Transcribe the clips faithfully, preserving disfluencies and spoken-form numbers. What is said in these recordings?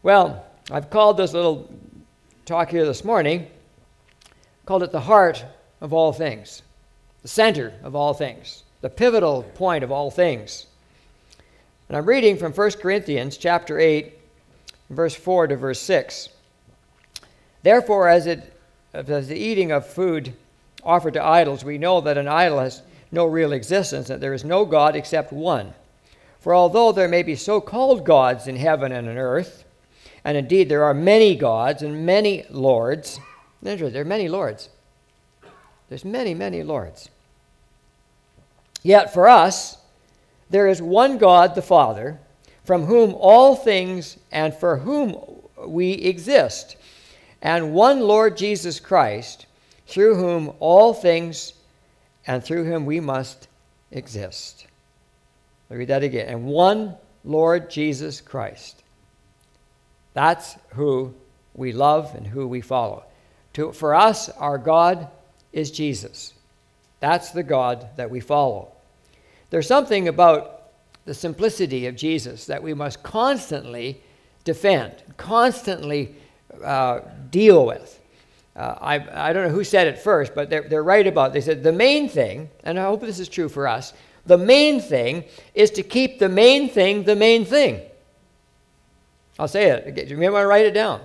Well, I've called this little talk here this morning, called it the heart of all things, the center of all things, the pivotal point of all things. And I'm reading from First Corinthians chapter eight, verse four to verse six. Therefore, as it as the eating of food offered to idols, we know that an idol has no real existence, that there is no God except one. For although there may be so-called gods in heaven and on earth, and indeed there are many gods and many lords, there are many lords. There's many, many lords. Yet for us, there is one God, the Father, from whom all things and for whom we exist, and one Lord Jesus Christ, through whom all things and through whom we must exist. I'll read that again. And one Lord Jesus Christ. That's who we love and who we follow. To, for us, our God is Jesus. That's the God that we follow. There's something about the simplicity of Jesus that we must constantly defend, constantly uh, deal with. Uh, I, I don't know who said it first, but they're, they're right about it. They said the main thing, and I hope this is true for us, the main thing is to keep the main thing the main thing. I'll say it. You may want to write it down.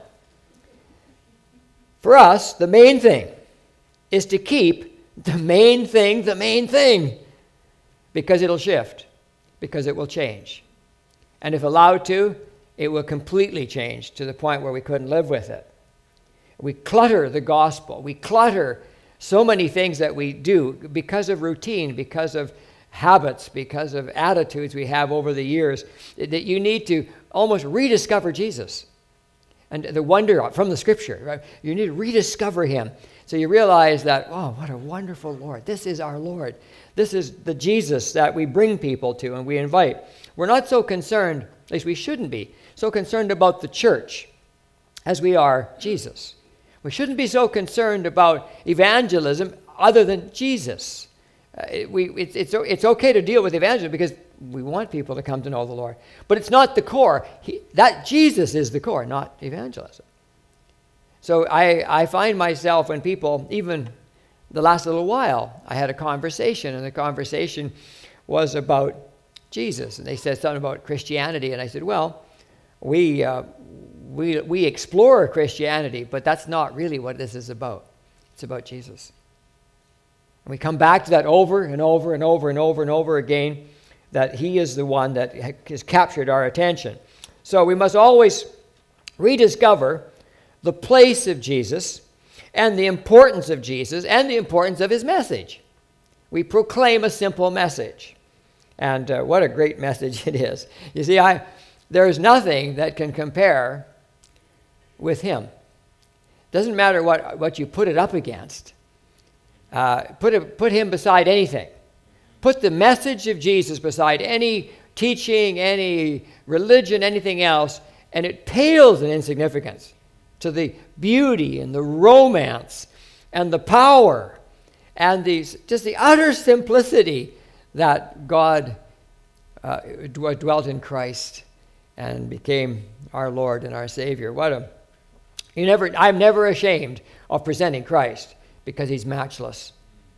For us, the main thing is to keep the main thing the main thing, because it'll shift, because it will change. And if allowed to, it will completely change to the point where we couldn't live with it. We clutter the gospel. We clutter so many things that we do because of routine, because of habits, because of attitudes we have over the years, that you need to almost rediscover Jesus and the wonder from the Scripture. Right? You need to rediscover him. So you realize that, oh, what a wonderful Lord. This is our Lord. This is the Jesus that we bring people to and we invite. We're not so concerned, at least we shouldn't be, so concerned about the church as we are Jesus. We shouldn't be so concerned about evangelism other than Jesus. Uh, we, it's, it's, it's okay to deal with evangelism because we want people to come to know the Lord. But it's not the core. He, that Jesus is the core, not evangelism. So I, I find myself when people, even the last little while, I had a conversation, and the conversation was about Jesus. And they said something about Christianity, and I said, well, we... Uh, We we explore Christianity, but that's not really what this is about. It's about Jesus. And we come back to that over and over and over and over and over again, that he is the one that has captured our attention. So we must always rediscover the place of Jesus and the importance of Jesus and the importance of his message. We proclaim a simple message. And uh, what a great message it is. You see, I there is nothing that can compare with him. Doesn't matter what, what you put it up against. Uh, put, it, put him beside anything. Put the message of Jesus beside any teaching, any religion, anything else, and it pales in insignificance to the beauty and the romance and the power and the, just the utter simplicity that God uh, dwelt in Christ and became our Lord and our Savior. What a You never, I'm never ashamed of presenting Christ because he's matchless.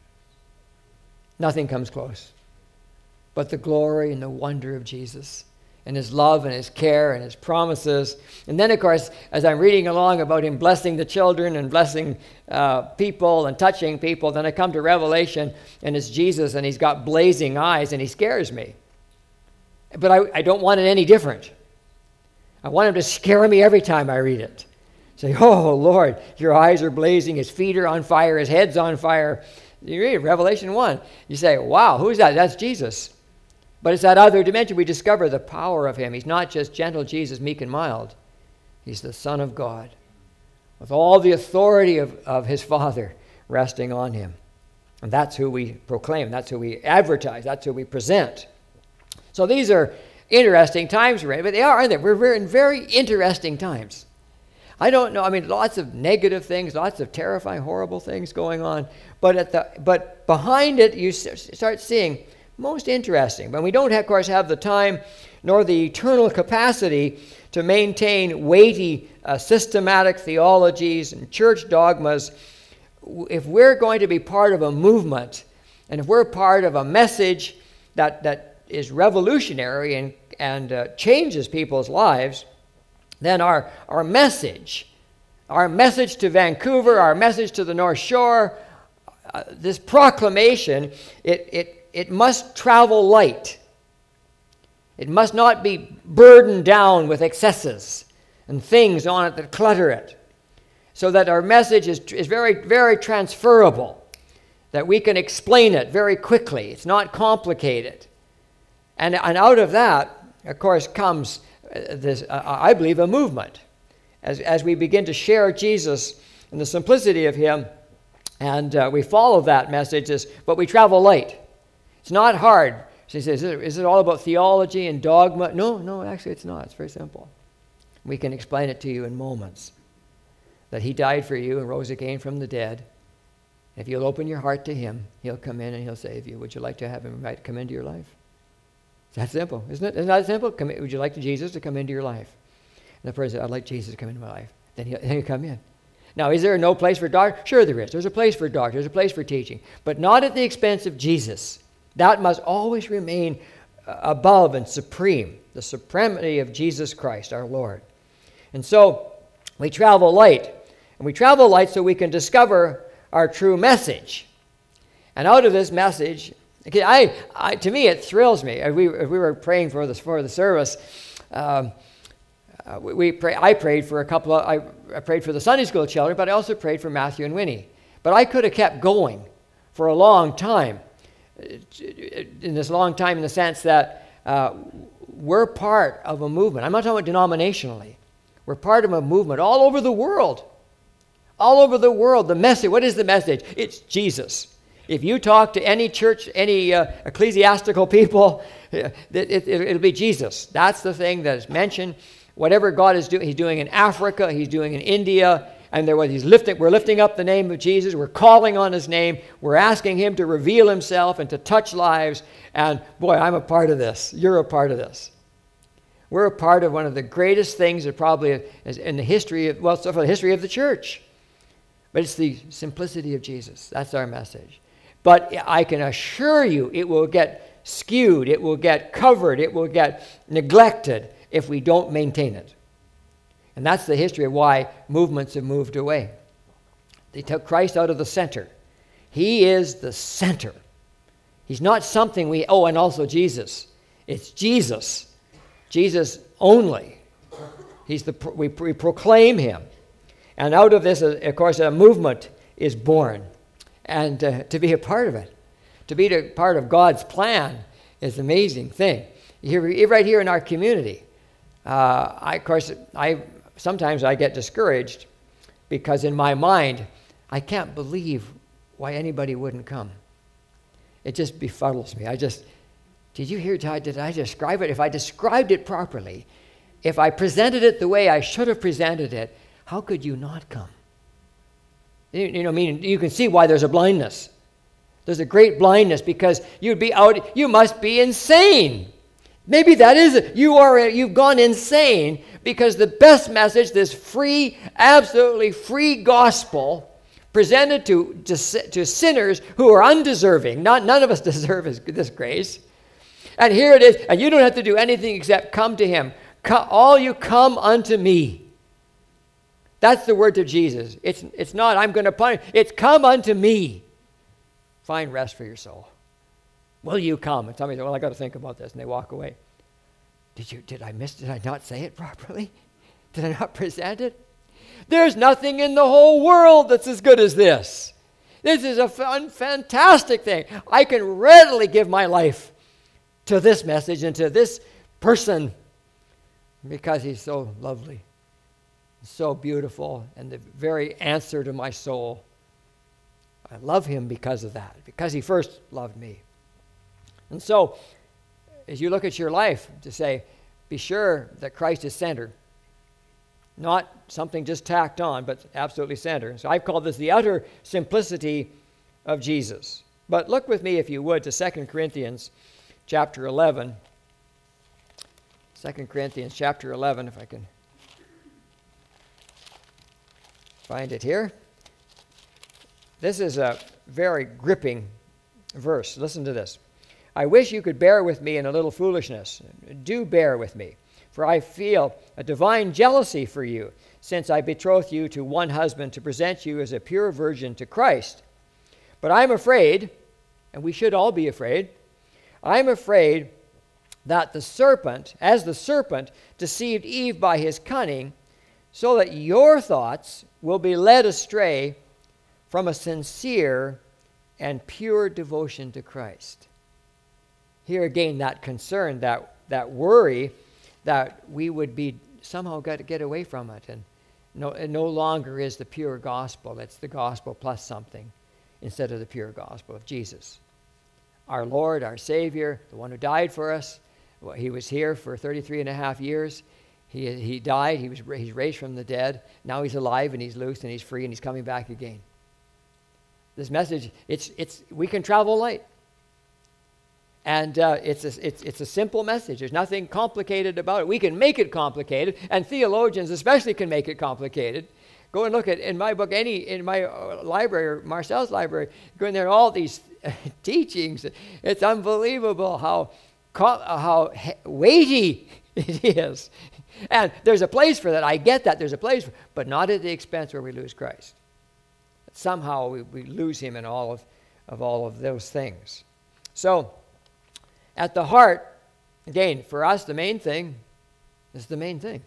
Nothing comes close. But the glory and the wonder of Jesus and his love and his care and his promises. And then, of course, as I'm reading along about him blessing the children and blessing uh, people and touching people, then I come to Revelation and it's Jesus and he's got blazing eyes and he scares me. But I, I don't want it any different. I want him to scare me every time I read it. Say, oh, Lord, your eyes are blazing, his feet are on fire, his head's on fire. You read Revelation one. You say, wow, who's that? That's Jesus. But it's that other dimension. We discover the power of him. He's not just gentle Jesus, meek and mild. He's the Son of God with all the authority of, of his Father resting on him. And that's who we proclaim. That's who we advertise. That's who we present. So these are interesting times, right? But they are, aren't they? We're in very interesting times. I don't know. I mean, lots of negative things, lots of terrifying, horrible things going on. But at the but behind it, you start seeing Most interesting. But we don't, of course, have the time nor the eternal capacity to maintain weighty, uh, systematic theologies and church dogmas. If we're going to be part of a movement, and if we're part of a message that, that is revolutionary and, and uh, changes people's lives, then our, our message, our message to Vancouver, our message to the North Shore, uh, this proclamation, it, it, it must travel light. It must not be burdened down with excesses and things on it that clutter it, so that our message is, is very, very transferable, that we can explain it very quickly. It's not complicated. And, and out of that, of course, comes this, uh, I believe, a movement. As, as we begin to share Jesus and the simplicity of him, and uh, we follow that message, is, but we travel light. It's not hard. She says, is it, is it all about theology and dogma? No, no, actually it's not. It's very simple. We can explain it to you in moments. That he died for you and rose again from the dead. If you'll open your heart to him, he'll come in and he'll save you. Would you like to have him right, come into your life? It's that simple, isn't it? Isn't that simple? Come, would you like Jesus to come into your life? And the person said, I'd like Jesus to come into my life. Then he'll, then he'll come in. Now, is there no place for doctor? Sure there is. There's a place for doctor. There's a place for teaching. But not at the expense of Jesus. That must always remain above and supreme. The supremacy of Jesus Christ, our Lord. And so, we travel light. And we travel light so we can discover our true message. And out of this message, okay, I, I to me it thrills me. As we, as we were praying for this for the service, um, uh, we, we pray. I prayed for a couple of. I, I prayed for the Sunday school children, but I also prayed for Matthew and Winnie. But I could have kept going for a long time. In this long time, in the sense that uh, we're part of a movement. I'm not talking about denominationally. We're part of a movement all over the world. All over the world, the message, what is the message? It's Jesus. If you talk to any church, any uh, ecclesiastical people, it, it, it'll be Jesus. That's the thing that is mentioned. Whatever God is doing, he's doing in Africa, he's doing in India, and there was he's lifting, we're lifting up the name of Jesus, we're calling on his name, we're asking him to reveal himself and to touch lives, and boy, I'm a part of this. You're a part of this. We're a part of one of the greatest things that probably is in the history of, well, so for the history of the church. But it's the simplicity of Jesus. That's our message. But I can assure you it will get skewed, it will get covered, it will get neglected if we don't maintain it. And that's the history of why movements have moved away. They took Christ out of the center. He is the center. He's not something we, oh, and also Jesus. It's Jesus. Jesus only. He's the, we, we proclaim him. And out of this, of course, a movement is born. And uh, to be a part of it, to be a part of God's plan is an amazing thing. Here, right here in our community, uh, I, of course, I sometimes I get discouraged because in my mind, I can't believe why anybody wouldn't come. It just befuddles me. I just, did you hear, did I describe it? If I described it properly, if I presented it the way I should have presented it, how could you not come? You, you know, I mean, you can see why there's a blindness. There's a great blindness because you'd be out, you must be insane. Maybe that is it. You are, you've gone insane because the best message, this free, absolutely free gospel presented to, to, to sinners who are undeserving. Not, none of us deserve his, this grace. And here it is, and you don't have to do anything except come to him. Come, all you come unto me. That's the word to Jesus. It's, it's not, I'm going to punish. It's come unto me. Find rest for your soul. Will you come? And somebody says, well, I got to think about this. And they walk away. Did you, did I miss, did I not say it properly? Did I not present it? There's nothing in the whole world that's as good as this. This is a fun, fantastic thing. I can readily give my life to this message and to this person because he's so lovely. So beautiful and the very answer to my soul. I love him because of that, because he first loved me. And so, as you look at your life, to say, be sure that Christ is center. Not something just tacked on, but absolutely center. So I've called this the utter simplicity of Jesus. But look with me, if you would, to Second Corinthians chapter eleven. Second Corinthians chapter eleven, if I can find it here. This is a very gripping verse. Listen to this. I wish you could bear with me in a little foolishness. Do bear with me, for I feel a divine jealousy for you, since I betroth you to one husband to present you as a pure virgin to Christ. But I'm afraid, and we should all be afraid, I'm afraid that the serpent, as the serpent, deceived Eve by his cunning, so that your thoughts will be led astray from a sincere and pure devotion to Christ. Here again, that concern, that, that worry that we would be somehow got to get away from it. And no, it no longer is the pure gospel. It's the gospel plus something instead of the pure gospel of Jesus. Our Lord, our Savior, the one who died for us. Well, he was here for thirty-three and a half years. He, he died. He was he's raised from the dead. Now he's alive and he's loose and he's free and he's coming back again. This message, it's it's we can travel light. And uh, it's, a, it's, it's a simple message. There's nothing complicated about it. We can make it complicated, and theologians especially can make it complicated. Go and look at, in my book, any in my uh, library, or Marcel's library, go in there, all these uh, teachings. It's unbelievable how, how weighty it is. And there's a place for that. I get that. There's a place for it, but not at the expense where we lose Christ. Somehow we, we lose him in all of, of all of those things. So, at the heart, again, for us, the main thing is the main thing.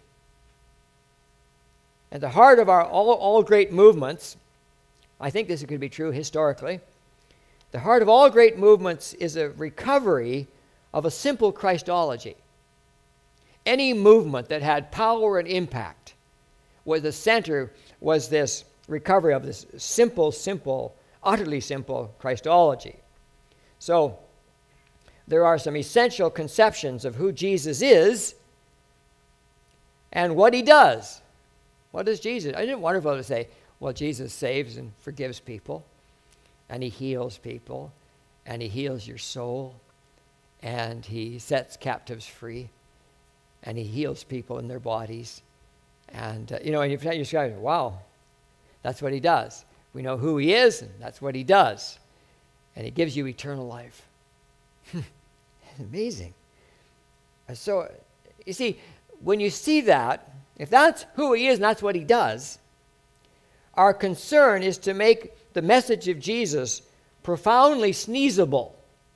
At the heart of our all, all great movements, I think this could be true historically, the heart of all great movements is a recovery of a simple Christology. Any movement that had power and impact, where the center was this recovery of this simple, simple, utterly simple Christology. So, there are some essential conceptions of who Jesus is and what he does. What does Jesus? I didn't wonderful to say, well, Jesus saves and forgives people, and he heals people, and he heals your soul, and he sets captives free, and he heals people in their bodies. And, uh, you know, and you're just going, wow, that's what he does. We know who he is, and that's what he does. And he gives you eternal life. Amazing. So, you see, when you see that, if that's who he is and that's what he does, our concern is to make the message of Jesus profoundly sneezable.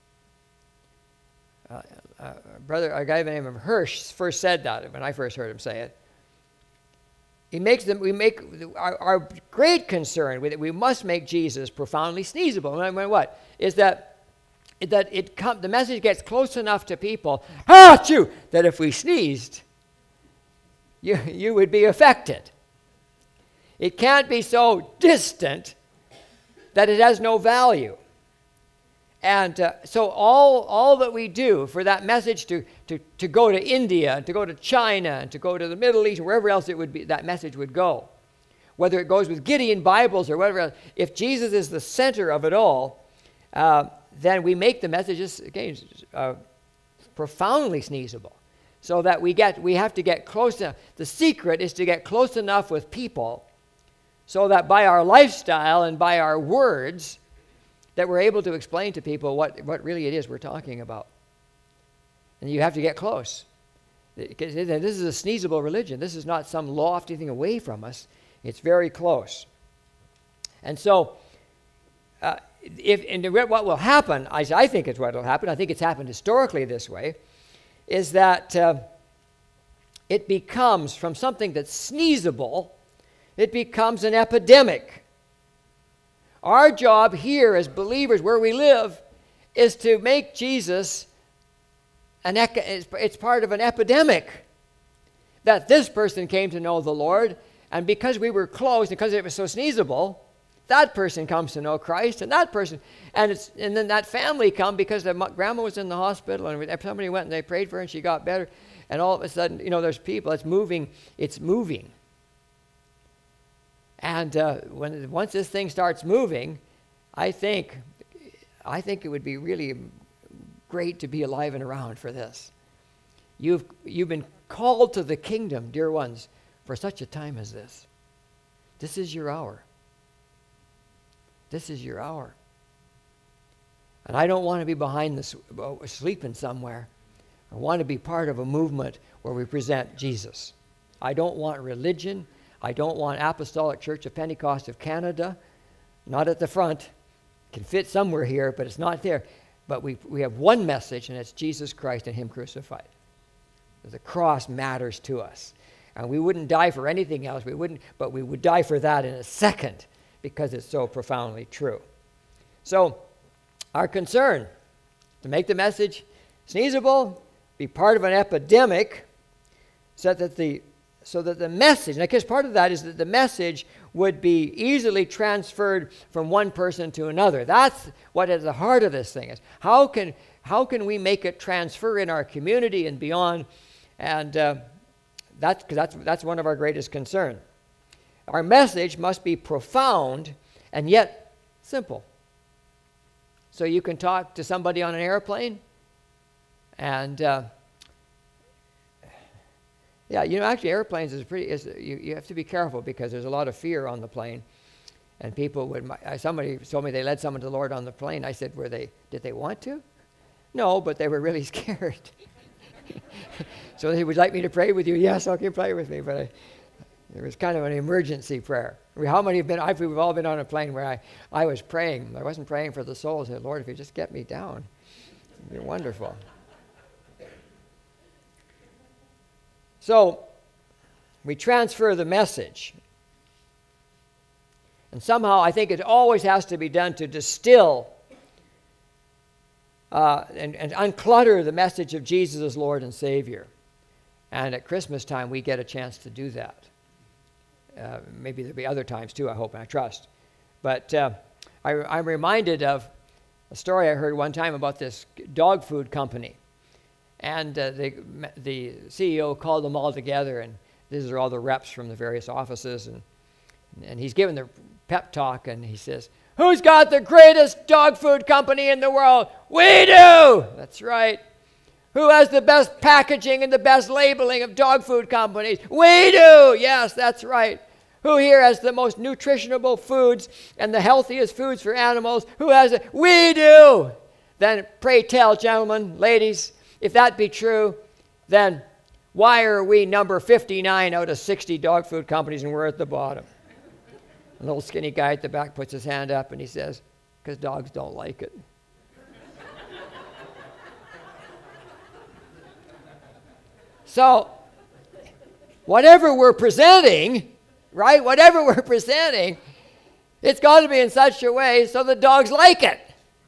Uh, uh, brother, a guy by the name of Hirsch first said that when I first heard him say it. He makes them. We make our, our great concern with it. We must make Jesus profoundly sneezable. And I mean, what is that? That it come, the message gets close enough to people, achoo, that if we sneezed, you, you would be affected. It can't be so distant that it has no value. And uh, so all, all that we do for that message to, to, to go to India, and to go to China, and to go to the Middle East, or wherever else it would be, that message would go, whether it goes with Gideon Bibles or whatever else, if Jesus is the center of it all, uh, then we make the messages, again, uh, profoundly sneezable, so that we get we have to get close enough. The secret is to get close enough with people so that by our lifestyle and by our words that we're able to explain to people what, what really it is we're talking about. And you have to get close. Because this is a sneezable religion. This is not some lofty thing away from us. It's very close. And so, uh, If and what will happen, I, I think it's what will happen, I think it's happened historically this way, is that uh, it becomes, from something that's sneezable, it becomes an epidemic. Our job here as believers where we live is to make Jesus, an it's, it's part of an epidemic, that this person came to know the Lord, and because we were close, because it was so sneezable, that person comes to know Christ, and that person, and it's and then that family come because their grandma was in the hospital, and somebody went and they prayed for her, and she got better, and all of a sudden, you know, there's people. It's moving. It's moving. And uh, when once this thing starts moving, I think I think it would be really great to be alive and around for this. You've, you've been called to the kingdom, dear ones, for such a time as this. This is your hour. This is your hour. And I don't want to be behind this, uh, sleeping somewhere. I want to be part of a movement where we present Jesus. I don't want religion. I don't want Apostolic Church of Pentecost of Canada. Not at the front. It can fit somewhere here, but it's not there. But we, we have one message, and it's Jesus Christ and Him crucified. The cross matters to us. And we wouldn't die for anything else. We wouldn't, but we would die for that in a second because it's so profoundly true. So, our concern, to make the message sneezable, be part of an epidemic, so that the so that the message, and I guess part of that is that the message would be easily transferred from one person to another. That's what at the heart of this thing is. How can how can we make it transfer in our community and beyond? And uh, that's because that's that's one of our greatest concerns. Our message must be profound and yet simple. So you can talk to somebody on an airplane, and uh, yeah, you know, actually airplanes is pretty, is, you, you have to be careful because there's a lot of fear on the plane. And people would, somebody told me they led someone to the Lord on the plane. I said, were they, did they want to? No, but they were really scared. So they would like me to pray with you. Yes, okay, pray with me. But I, it was kind of an emergency prayer. How many have been, I've, we've all been on a plane where I, I was praying. I wasn't praying for the souls. I said, Lord, if you just get me down, it'd be wonderful. So, we transfer the message. And somehow, I think it always has to be done to distill uh, and, and unclutter the message of Jesus as Lord and Savior. And at Christmas time, we get a chance to do that. Uh, maybe there'll be other times too, I hope and I trust. But uh, I, I'm reminded of a story I heard one time about this dog food company. And uh, the, the C E O called them all together, and these are all the reps from the various offices, and, and he's giving their pep talk, and he says, who's got the greatest dog food company in the world? We do! That's right. Who has the best packaging and the best labeling of dog food companies? We do! Yes, that's right. Who here has the most nutritionable foods and the healthiest foods for animals? Who has it? We do! Then pray tell, gentlemen, ladies, if that be true, then why are we number fifty-nine out of sixty dog food companies and we're at the bottom? A little skinny guy at the back puts his hand up and he says, because dogs don't like it. So, whatever we're presenting, right, whatever we're presenting, it's got to be in such a way so the dogs like it.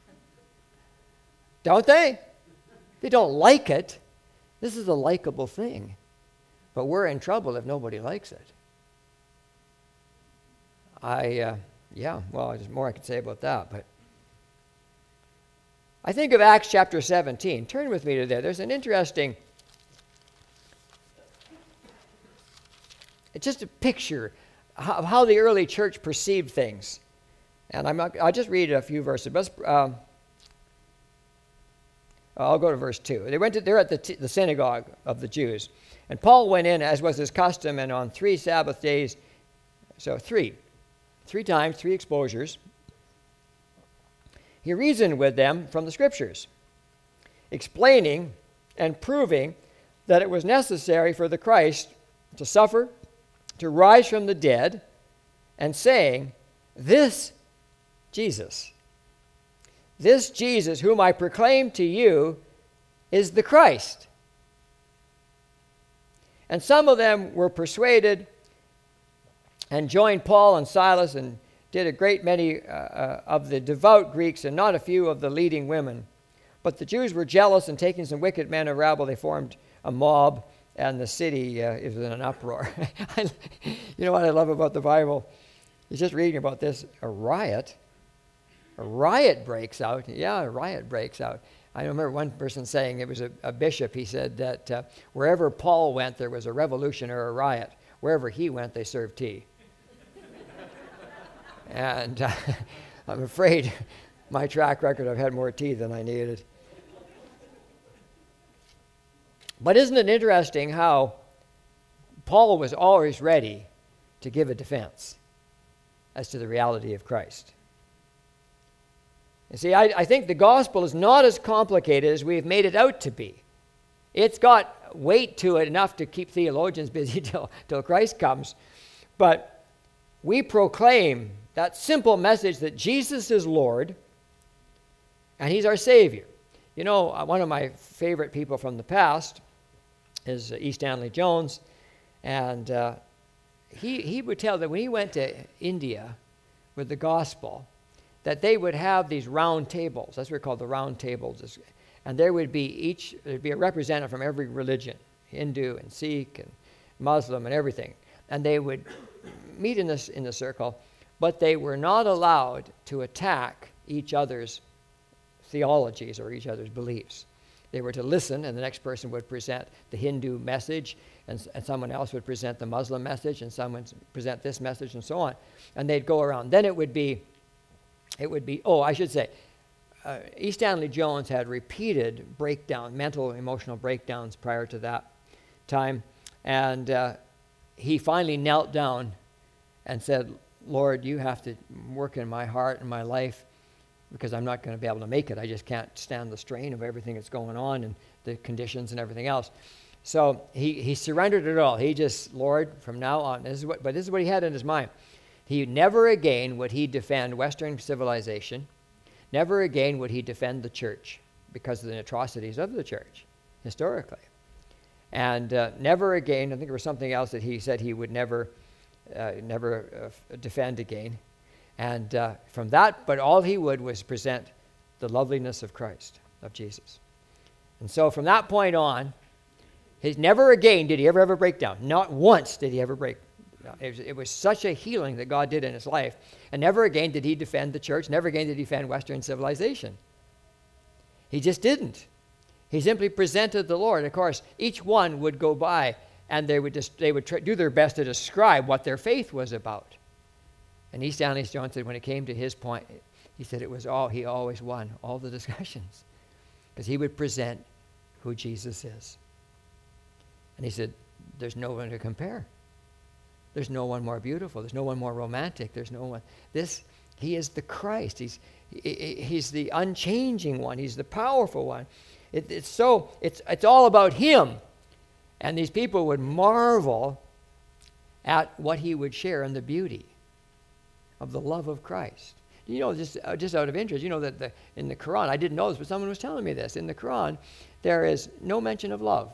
Don't they? They don't like it. This is a likable thing. But we're in trouble if nobody likes it. I, uh, yeah, well, there's more I could say about that. But I think of Acts chapter seventeen. Turn with me to there. There's an interesting, it's just a picture of how the early church perceived things. And I'm not, I'll just read a few verses. But, um, I'll go to verse two. They went to, they're at the, t- the synagogue of the Jews. And Paul went in, as was his custom, and on three Sabbath days, so three, three times, three exposures, he reasoned with them from the Scriptures, explaining and proving that it was necessary for the Christ to suffer, to rise from the dead, and saying, this Jesus, this Jesus whom I proclaim to you is the Christ. And some of them were persuaded and joined Paul and Silas and did a great many uh, uh, of the devout Greeks and not a few of the leading women. But the Jews were jealous, and taking some wicked men of rabble, they formed a mob, and the city uh, is in an uproar. You know what I love about the Bible? He's just reading about this, a riot. A riot breaks out. Yeah, a riot breaks out. I remember one person saying, it was a, a bishop, he said that uh, wherever Paul went, there was a revolution or a riot. Wherever he went, they served tea. And uh, I'm afraid my track record, I've had more tea than I needed. But isn't it interesting how Paul was always ready to give a defense as to the reality of Christ? You see, I, I think the gospel is not as complicated as we've made it out to be. It's got weight to it enough to keep theologians busy till, till Christ comes. But we proclaim that simple message that Jesus is Lord and he's our Savior. You know, one of my favorite people from the past is E. Stanley Jones. And uh, he, he would tell that when he went to India with the gospel, that they would have these round tables. That's what they're called, the round tables. And there would be each, there'd be a representative from every religion, Hindu and Sikh and Muslim and everything. And they would meet in this in the circle, but they were not allowed to attack each other's theologies or each other's beliefs. They were to listen, and the next person would present the Hindu message, and, and someone else would present the Muslim message, and someone would present this message, and so on. And they'd go around. Then it would be, it would be, oh, I should say, uh, E. Stanley Jones had repeated breakdown, mental, emotional breakdowns prior to that time. And uh, he finally knelt down and said, Lord, you have to work in my heart and my life, because I'm not going to be able to make it. I just can't stand the strain of everything that's going on and the conditions and everything else. So he, he surrendered it all. He just, Lord, from now on, this is what, but this is what he had in his mind. He never again would he defend Western civilization. Never again would he defend the church because of the atrocities of the church, historically. And uh, never again, I think there was something else that he said he would never, uh, never uh, defend again. And uh, from that, but all he would was present the loveliness of Christ, of Jesus. And so from that point on, his never again did he ever ever break down. Not once did he ever break. It was, it was such a healing that God did in his life. And never again did he defend the church. Never again did he defend Western civilization. He just didn't. He simply presented the Lord. Of course, each one would go by and they would just they would try, do their best to describe what their faith was about. And E. Stanley Jones said when it came to his point, he said it was all, he always won all the discussions because he would present who Jesus is. And he said, there's no one to compare. There's no one more beautiful. There's no one more romantic. There's no one. This, he is the Christ. He's, he, he's the unchanging one. He's the powerful one. It, it's so, it's, it's all about him. And these people would marvel at what he would share in the beauty of the love of Christ. You know, just, uh, just out of interest, you know that the, in the Quran, I didn't know this, but someone was telling me this. In the Quran, there is no mention of love.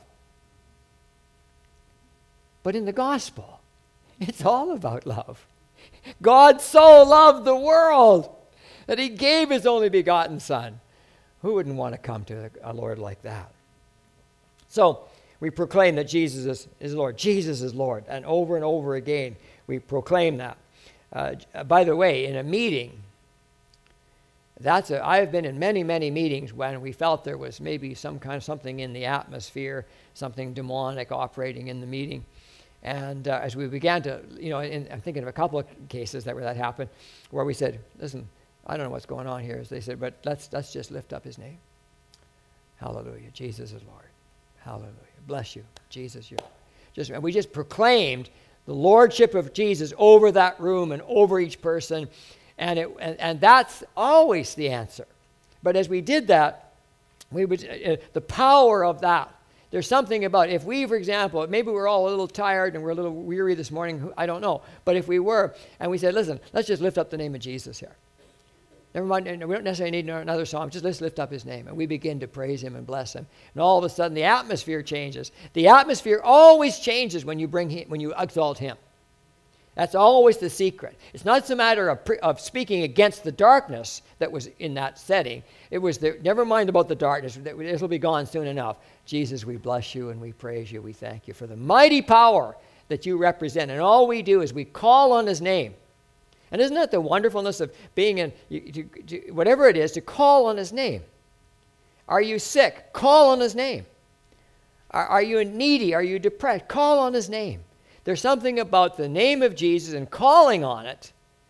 But in the gospel, it's all about love. God so loved the world that he gave his only begotten Son. Who wouldn't want to come to a Lord like that? So we proclaim that Jesus is, is Lord. Jesus is Lord. And over and over again, we proclaim that. Uh, by the way, in a meeting, that's a, I have been in many, many meetings when we felt there was maybe some kind of something in the atmosphere, something demonic operating in the meeting. And uh, as we began to, you know, in, I'm thinking of a couple of cases that where that happened, where we said, listen, I don't know what's going on here. As they said, but let's let's just lift up his name. Hallelujah. Jesus is Lord. Hallelujah. Bless you. Jesus, you. Just, and we just proclaimed the lordship of Jesus over that room and over each person. And, it, and, and that's always the answer. But as we did that, we would uh, the power of that. There's something about, if we, for example, maybe we're all a little tired and we're a little weary this morning, I don't know. But if we were, and we said, listen, let's just lift up the name of Jesus here. Never mind, we don't necessarily need another song, just let's lift up his name. And we begin to praise him and bless him. And all of a sudden, the atmosphere changes. The atmosphere always changes when you bring him, when you exalt him. That's always the secret. It's not a matter of, pre- of speaking against the darkness that was in that setting. It was, the, never mind about the darkness. This will be gone soon enough. Jesus, we bless you and we praise you. We thank you for the mighty power that you represent. And all we do is we call on his name. And isn't that the wonderfulness of being in, to, to, whatever it is, to call on his name? Are you sick? Call on his name. Are, are you needy? Are you depressed? Call on his name. There's something about the name of Jesus and calling on it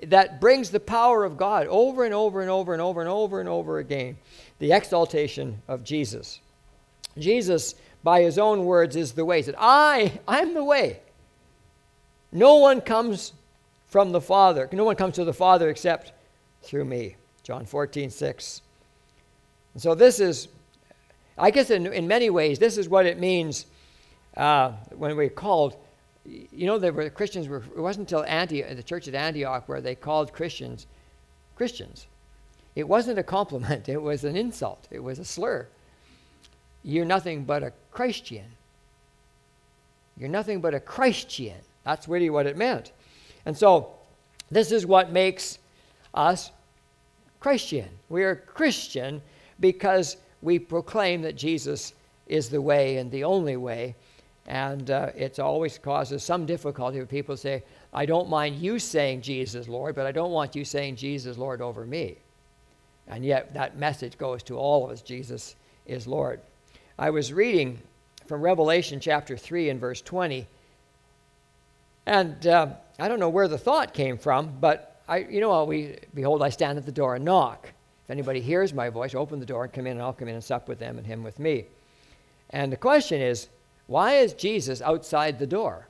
that brings the power of God over and over and over and over and over and over again. The exaltation of Jesus. Jesus, by his own words, is the way. He said, I, I'm the way. No one comes from the Father. No one comes to the Father except through me. John fourteen six. And so this is, I guess in, in many ways, this is what it means uh, when we're called. You know, there were Christians were, it wasn't until Antioch, the church at Antioch where they called Christians Christians. It wasn't a compliment. It was an insult. It was a slur. You're nothing but a Christian. You're nothing but a Christian. That's really what it meant. And so this is what makes us Christian. We are Christian because we proclaim that Jesus is the way and the only way. And uh, it always causes some difficulty when people say, I don't mind you saying Jesus, Lord, but I don't want you saying Jesus, Lord, over me. And yet that message goes to all of us. Jesus is Lord. I was reading from Revelation chapter three and verse twenty. And uh, I don't know where the thought came from, but I, you know how we, behold, I stand at the door and knock. If anybody hears my voice, open the door and come in, and I'll come in and sup with them and him with me. And the question is, why is Jesus outside the door?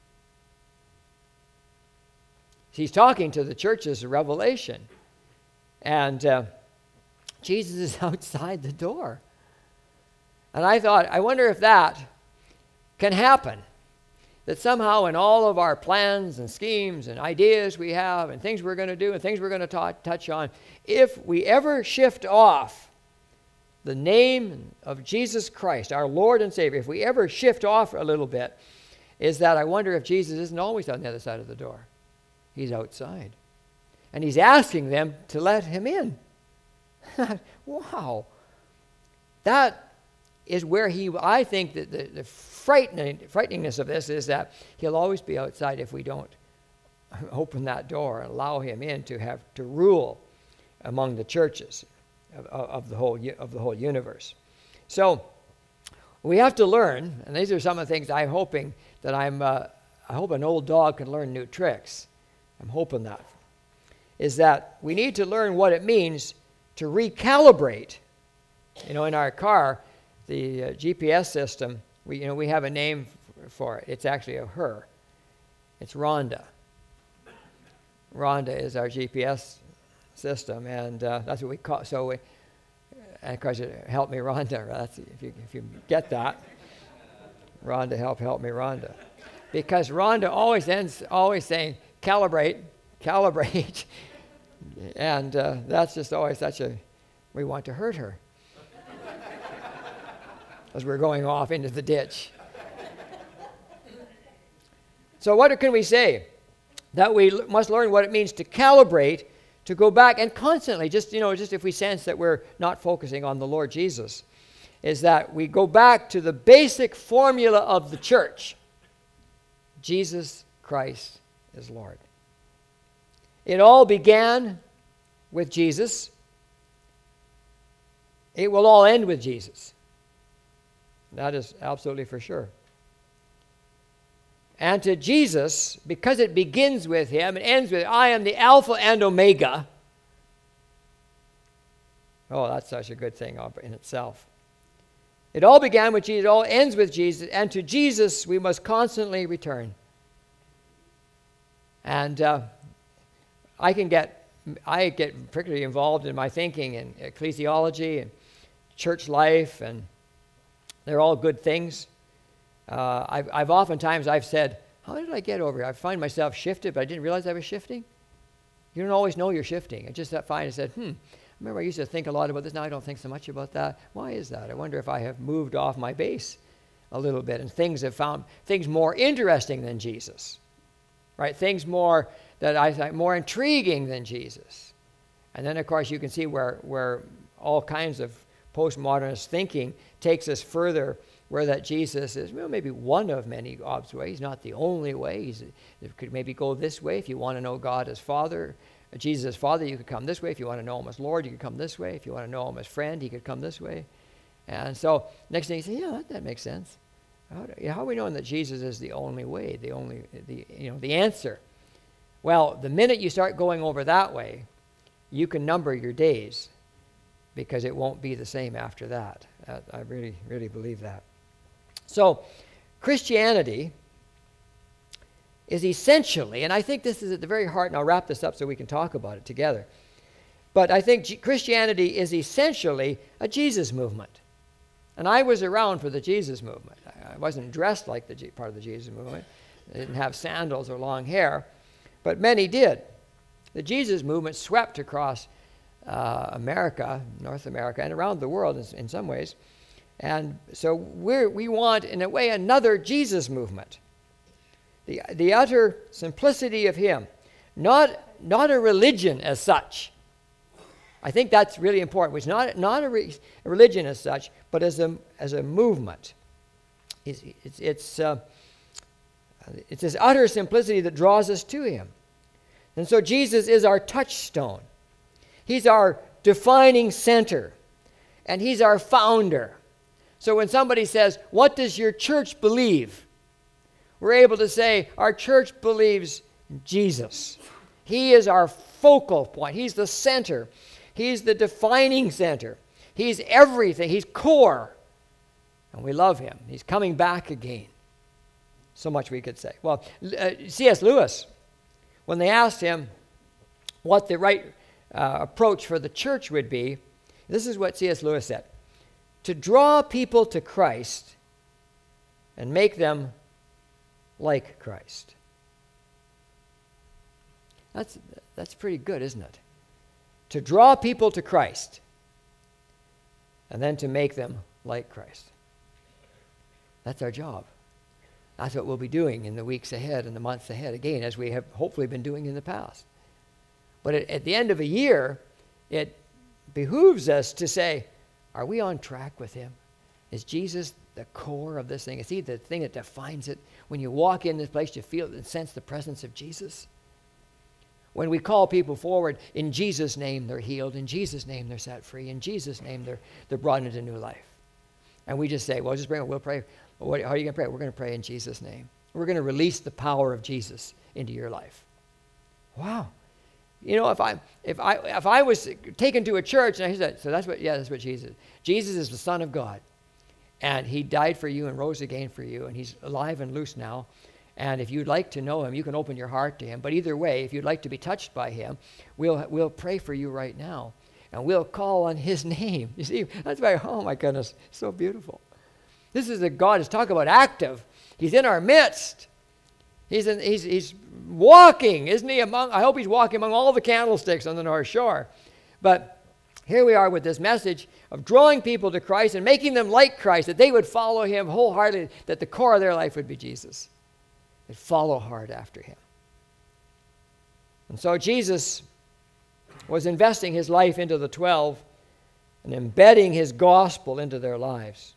He's talking to the churches of Revelation. And uh, Jesus is outside the door. And I thought, I wonder if that can happen. That somehow in all of our plans and schemes and ideas we have and things we're going to do and things we're going to ta- touch on, if we ever shift off the name of Jesus Christ, our Lord and Savior, if we ever shift off a little bit, is that I wonder if Jesus isn't always on the other side of the door. He's outside. And he's asking them to let him in. Wow. That is where he, I think that the, the frightening, frighteningness of this is that he'll always be outside if we don't open that door and allow him in to have to rule among the churches of, of the whole of the whole universe. So we have to learn, and these are some of the things I'm hoping that I'm. Uh, I hope an old dog can learn new tricks. I'm hoping that is that we need to learn what it means to recalibrate. You know, in our car, the uh, G P S system, we you know we have a name f- for it. It's actually a her. It's Rhonda. Rhonda is our G P S system, and uh, that's what we call. So, we, and of course, it help me, Rhonda. That's if you if you get that, Rhonda, help help me, Rhonda, because Rhonda always ends always saying calibrate, calibrate, and uh, that's just always such a. We want to hurt her as we're going off into the ditch. So what can we say? That we l- must learn what it means to calibrate, to go back and constantly, just, you know, just if we sense that we're not focusing on the Lord Jesus, is that we go back to the basic formula of the church. Jesus Christ is Lord. It all began with Jesus. It will all end with Jesus. That is absolutely for sure. And to Jesus, because it begins with him and ends with, I am the Alpha and Omega. Oh, that's such a good thing in itself. It all began with Jesus, it all ends with Jesus, and to Jesus we must constantly return. And uh, I can get, I get particularly involved in my thinking in ecclesiology and church life, and they're all good things. Uh, I've, I've oftentimes, I've said, how did I get over here? I find myself shifted, but I didn't realize I was shifting. You don't always know you're shifting. I just find I said, hmm, remember I used to think a lot about this. Now I don't think so much about that. Why is that? I wonder if I have moved off my base a little bit, and things have found things more interesting than Jesus, right? Things more that I think more intriguing than Jesus. And then, of course, you can see where where all kinds of postmodernist thinking takes us further, where that Jesus is, well, maybe one of many ways, not the only way. He's, it could maybe go this way. If you want to know God as Father, Jesus as Father, you could come this way. If you want to know him as Lord, you could come this way. If you want to know him as friend, he could come this way. And so next thing you say, yeah, that, that makes sense. How, do, how are we knowing that Jesus is the only way, the only, the you know, the answer? Well, the minute you start going over that way, you can number your days because it won't be the same after that. Uh, I really, really believe that. So, Christianity is essentially, and I think this is at the very heart, and I'll wrap this up so we can talk about it together, but I think G- Christianity is essentially a Jesus movement. And I was around for the Jesus movement. I, I wasn't dressed like the G- part of the Jesus movement. I didn't have sandals or long hair, but many did. The Jesus movement swept across uh, America, North America, and around the world in, in some ways. And so we're, we want, in a way, another Jesus movement. The, the utter simplicity of him. Not, not a religion as such. I think that's really important. It's not, not a, re, a religion as such, but as a, as a movement. It's, it's, it's, uh, it's this utter simplicity that draws us to him. And so Jesus is our touchstone. He's our defining center. And he's our founder. So when somebody says, what does your church believe? We're able to say, our church believes Jesus. He is our focal point. He's the center. He's the defining center. He's everything. He's core. And we love him. He's coming back again. So much we could say. Well, uh, C S Lewis, when they asked him what the right uh, approach for the church would be, this is what C S Lewis said. To draw people to Christ and make them like Christ. That's, that's pretty good, isn't it? To draw people to Christ and then to make them like Christ. That's our job. That's what we'll be doing in the weeks ahead and the months ahead, again, as we have hopefully been doing in the past. But at, at the end of a year, it behooves us to say, are we on track with him? Is Jesus the core of this thing? Is he the thing that defines it? When you walk in this place, you feel and sense the presence of Jesus? When we call people forward, in Jesus' name they're healed, in Jesus' name they're set free, in Jesus' name they're, they're brought into new life. And we just say, well, just bring it, we'll pray. What, how are you going to pray? We're going to pray in Jesus' name. We're going to release the power of Jesus into your life. Wow. You know, if I if I if I was taken to a church and I said, so that's what yeah, that's what Jesus is. Jesus is the Son of God. And he died for you and rose again for you, and he's alive and loose now. And if you'd like to know him, you can open your heart to him. But either way, if you'd like to be touched by him, we'll we'll pray for you right now. And we'll call on his name. You see, that's why, oh my goodness, so beautiful. This is a God is talking about active. He's in our midst. He's in, he's he's walking, isn't he? Among I hope he's walking among all the candlesticks on the North Shore. But here we are with this message of drawing people to Christ and making them like Christ, that they would follow him wholeheartedly, that the core of their life would be Jesus. They'd follow hard after him. And so Jesus was investing his life into the twelve and embedding his gospel into their lives.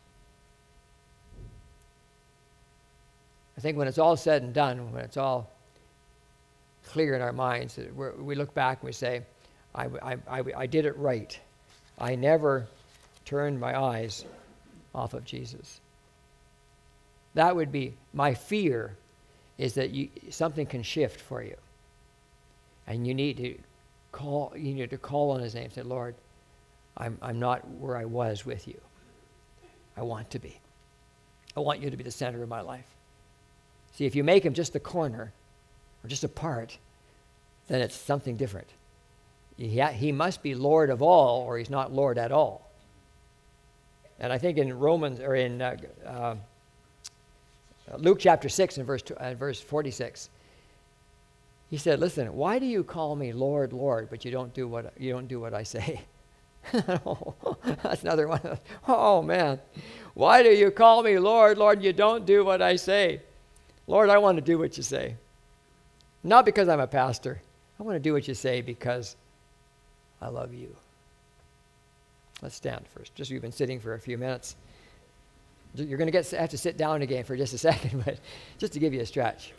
I think when it's all said and done, when it's all clear in our minds, we're, we look back and we say, I, I, I, I did it right. I never turned my eyes off of Jesus. That would be my fear, is that you, something can shift for you. And you need to call you need to call on his name and say, Lord, I'm I'm not where I was with you. I want to be. I want you to be the center of my life. See, if you make him just the corner or just a part, then it's something different. He, he must be Lord of all, or he's not Lord at all. And I think in Romans, or in uh, uh, Luke chapter six and verse, uh, verse forty-six, he said, listen, why do you call me Lord, Lord, but you don't do what, you don't do what I say? Oh, that's another one. Oh, man. Why do you call me Lord, Lord, you don't do what I say? Lord, I want to do what you say. Not because I'm a pastor. I want to do what you say because I love you. Let's stand first. Just you've been sitting for a few minutes. You're going to get have to sit down again for just a second, but just to give you a stretch.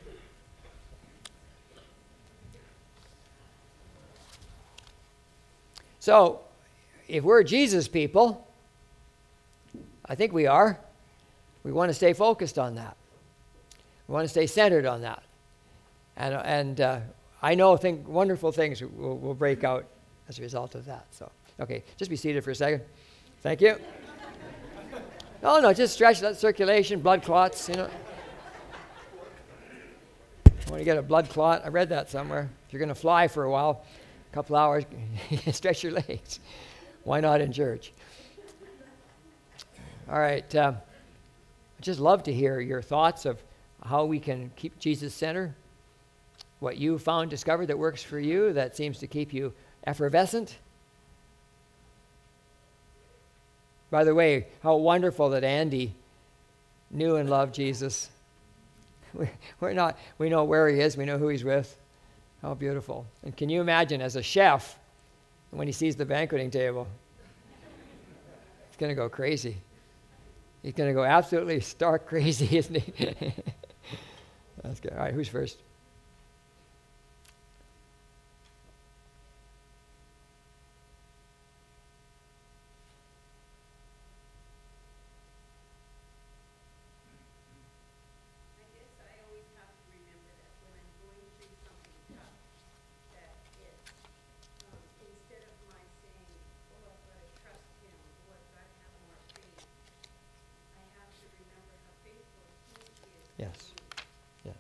So, if we're Jesus people, I think we are, we want to stay focused on that. We want to stay centered on that. And, and uh, I know think wonderful things will, will break out as a result of that. So, okay, just be seated for a second. Thank you. No, no, just stretch that circulation, blood clots, you know. When you get a blood clot, I read that somewhere. If you're going to fly for a while, a couple hours, stretch your legs. Why not in church? All right. Uh, I'd just love to hear your thoughts of how we can keep Jesus center, what you found, discovered that works for you, that seems to keep you effervescent. By the way, how wonderful that Andy knew and loved Jesus. We're not, we know where he is, we know who he's with. How beautiful. And can you imagine as a chef, when he sees the banqueting table, he's going to go crazy. He's going to go absolutely stark crazy, isn't he? That's good. All right, who's first? Yes. Yes.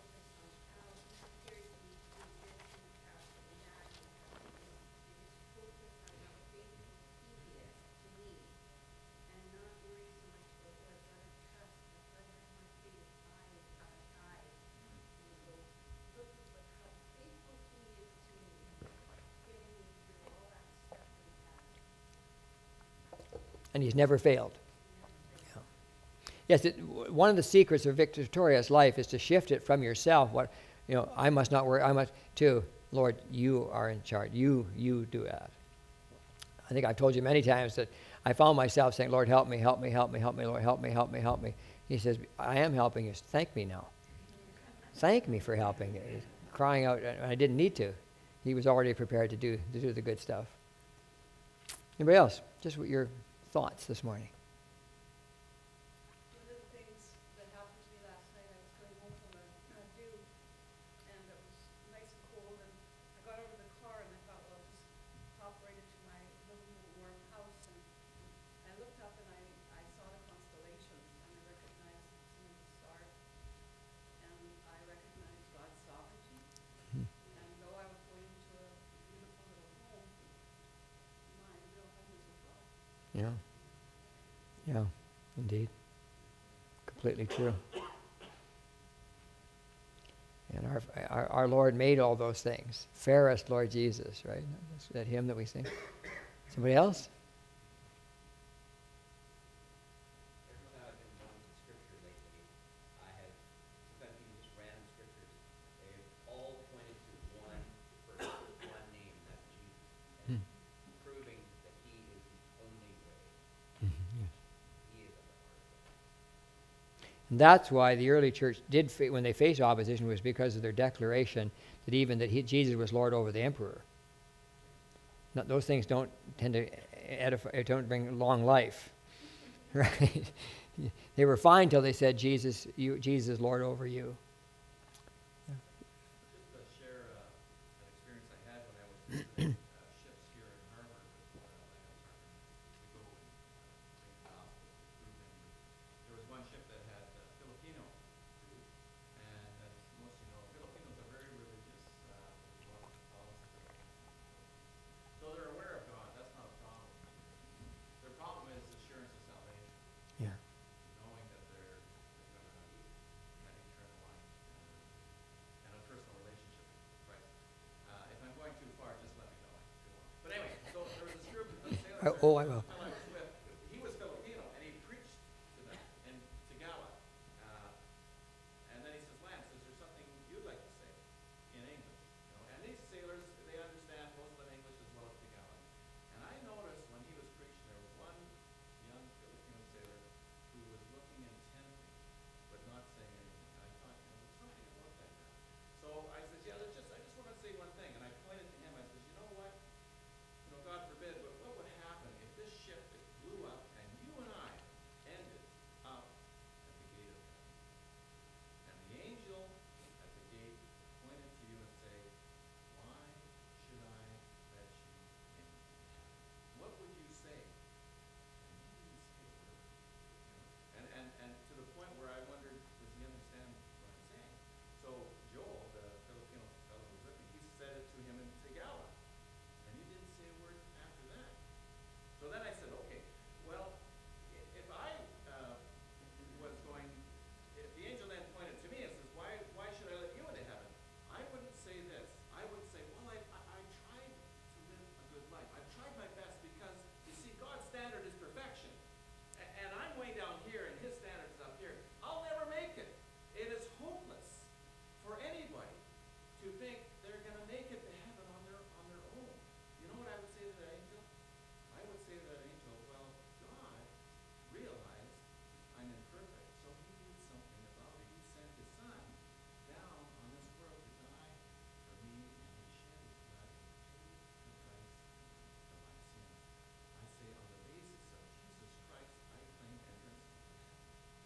And he's never failed. Yeah. Yes, it, one of the secrets of victorious life is to shift it from yourself. What, you know, I must not worry. I must to Lord. You are in charge. You, you do that. I think I've told you many times that I found myself saying, "Lord, help me, help me, help me, help me, Lord, help me, help me, help me." He says, "I am helping you. Thank me now. Thank me for helping." He's crying out, and I didn't need to. He was already prepared to do to do the good stuff. Anybody else? Just what your thoughts this morning. One of the things that happened to me last night, I was going home from a, a do, and it was nice and cold, and I got out of the car and I thought, well, I'll just pop right into my little warm house, and I looked up and I, I saw the constellations, and I recognized some of the stars, and I recognized God's sovereignty, Hmm. and though I was going into a beautiful little home, my real home was with God. Yeah. Yeah, indeed. Completely true. And our, our our Lord made all those things. Fairest Lord Jesus, right? Is that hymn that we sing? Somebody else? Every time I've been going to Scripture lately, I have, sometimes even just random scriptures, they have all pointed to one person, one name, and that's Jesus. And Hmm. proving that he is the only way. Mm-hmm. Yes. He is at the heart of it. And that's why the early church did, fa- when they faced opposition, was because of their declaration that even that he, Jesus was Lord over the emperor. Not, those things don't tend to edify, don't bring long life, right? They were fine till they said, "Jesus, you, Jesus is Lord over you." Just to share uh, an experience I had when I was visiting uh, ships here in harbor with uh, Lighthouse Harbor to go and uh, bring the gospel to crew members. There was one ship that had uh, Filipino crew, and as most of you know, Filipinos are very religious. Uh, they go out to Catholicism. So they're aware of God. That's not a problem. Their problem is assurance of salvation, Yeah. knowing that they're, they're going to have eternal life and, and a personal relationship with Christ. Uh, if I'm going too far, just let me know. I can go on. But anyway, so there was this group of sailors. Oh, oh, I will. The fellow I was with, he was Filipino, and he preached to them in Tagalog. Uh, and then he says, "Lance, is there something you'd like to say in English?" You know, and these sailors, they understand most of them English as well as Tagalog. And I noticed when he was preaching, there was one young Filipino sailor who was looking intently, but not saying anything. And I thought, you know, there's something about that guy. So I said, "Yeah, let's just, I just want to say one thing." And I pointed to him. I said, "You know what? You know, God forbid, but what would happen if this ship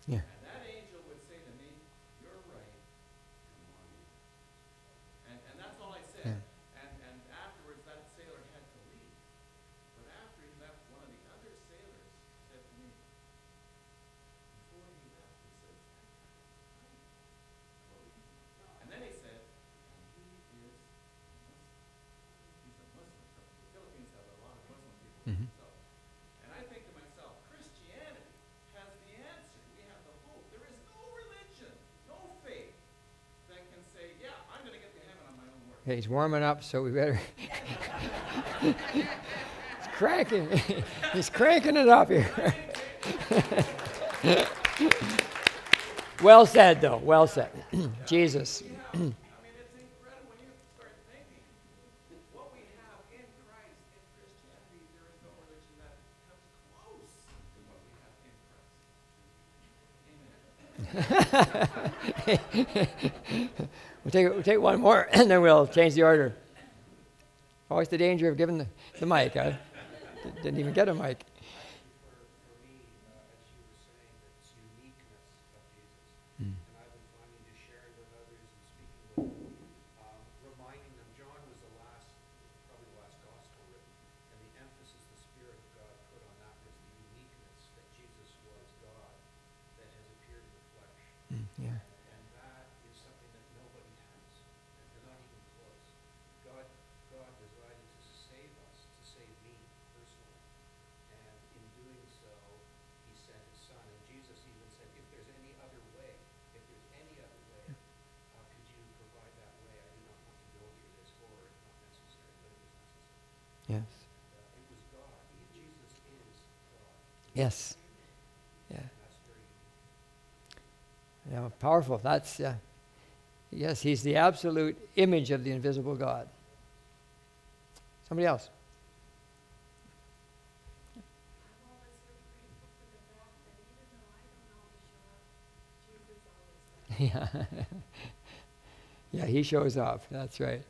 Yeah. And that angel would say to me, "You're right. Come on in." And, and that's all I said. Yeah. And, and afterwards, that sailor had to leave. But after he left, one of the other sailors said to me, before he left, he says, and then he said, and he is Muslim. He's a Muslim. The Philippines have a lot of Muslim people. Mhm. So, and I think to myself, Christianity has the answer. We have the hope. There is no religion, no faith that can say, yeah, I'm going to get to heaven on my own work. Okay, he's warming up, so we better. He's cranking. He's cranking it up here. Well said, though. Well said. Jesus. We have, I mean, it's incredible when you start thinking what we have in Christ, in Christianity. There is no religion that comes close to what we have in Christ. Amen. We'll take, we'll take one more, and then we'll change the order. Always the danger of giving the, the mic. I didn't even get a mic. For, for me, uh, as you were saying, it's uniqueness of Jesus. Mm. And I've been finding just sharing with others and speaking with them, um, reminding them, John was the last, probably the last gospel written, and the emphasis the Spirit of God put on that was the uniqueness that Jesus was God that has appeared in the flesh. Mm, yeah. And that is something that nobody has, and not even close. God, God decided to save us, to save me personally. And in doing so, he sent his son. And Jesus even said, if there's any other way, if there's any other way, uh, could you provide that way? I do not want to go here. This or it's not necessary, but it was necessary. Yes. Uh, it was God. He, Jesus is God. Yes. Yeah. And that's very unique. Yeah, powerful. That's, uh, yes, he's the absolute image of the invisible God. Somebody else. I'm always so grateful for the fact that even though I don't always show up, Jesus always does. Yeah. Yeah, he shows up. That's right.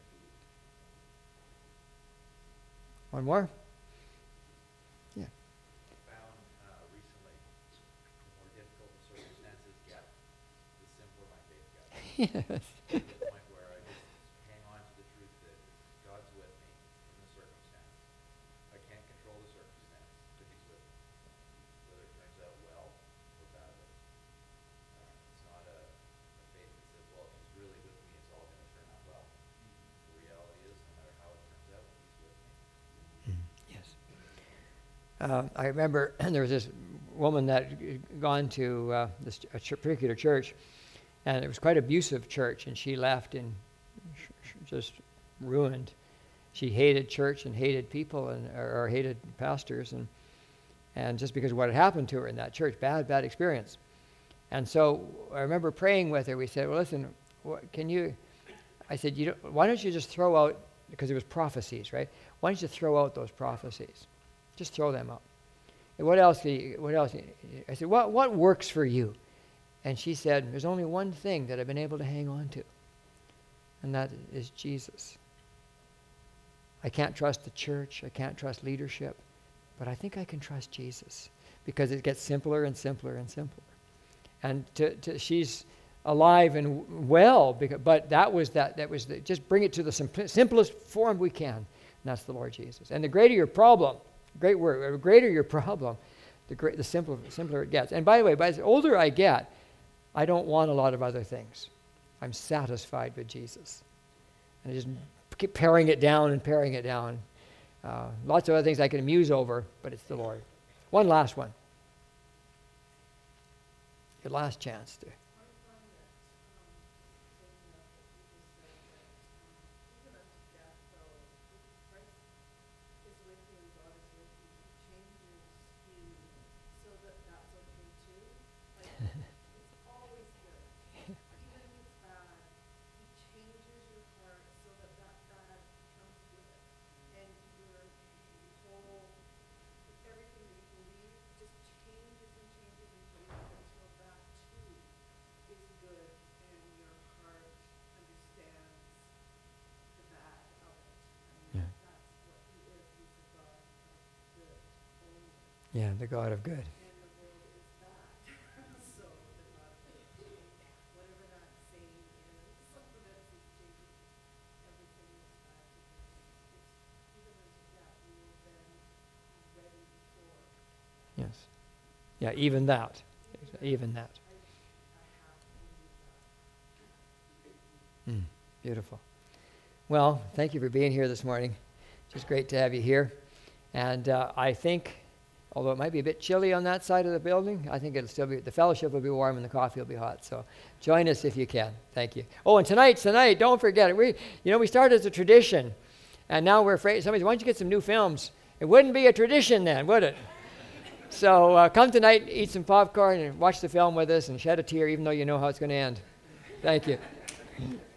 One more? Yeah. Found uh, recently, the more difficult the circumstances get, the simpler my faith gets. Yes. To the point where I just hang on to the truth that God's with me in the circumstance. I can't control the circumstance, but he's with me. Whether it turns out well or badly. Uh, it's not a, a faith that says, well, if he's really with me, it's all going to turn out well. The reality is, no matter how it turns out, he's with me. Yes. Uh, I remember there was this woman that g- gone to uh, this a ch- particular church, and it was quite abusive church, and she left and sh- sh- just ruined. She hated church and hated people and or, or hated pastors, and and just because of what had happened to her in that church, bad, bad experience. And so I remember praying with her. We said, well, listen, what, can you, I said, you don't, why don't you just throw out, because it was prophecies, right? Why don't you throw out those prophecies? Just throw them out. And what else? do you- What else? I said, what what works for you? And she said, there's only one thing that I've been able to hang on to, and that is Jesus. I can't trust the church. I can't trust leadership, but I think I can trust Jesus because it gets simpler and simpler and simpler. And to, to, she's alive and w- well, because, but that was that. That was the, just bring it to the simpl- simplest form we can, and that's the Lord Jesus. And the greater your problem, great word, the greater your problem, the great, the simpler, simpler it gets. And by the way, by the older I get, I don't want a lot of other things. I'm satisfied with Jesus. And I just keep paring it down and paring it down. Uh, lots of other things I can muse over, but it's the Lord. One last one. Your last chance to. I find that, um, taking up what you just said, that um, even unto death, though, if Christ is with you and God is with you, he changes you so that that's okay too. Like, it's always good. Even if it's bad, he changes your heart so that that bad becomes good. And your whole, everything that you believe just changes and changes and changes until that too is good and your heart understands the bad of it. And Yeah. that's what he is. He's a God of good only. Yeah, the God of good. And the world is bad. So Yeah, even that. Even that. Mm, beautiful. Well, thank you for being here this morning. It's just great to have you here. And uh, I think, although it might be a bit chilly on that side of the building, I think it'll still be, the fellowship will be warm and the coffee will be hot. So join us if you can. Thank you. Oh, and tonight, tonight, don't forget it. We, you know, we started as a tradition, and now we're afraid. Somebody said, why don't you get some new films? It wouldn't be a tradition then, would it? So uh, come tonight, eat some popcorn, and watch the film with us, and shed a tear, even though you know how it's going to end. Thank you.